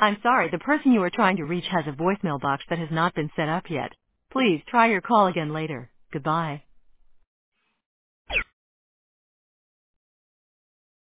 I'm sorry, the person you are trying to reach has a voicemail box that has not been set up yet. Please try your call again later. Goodbye.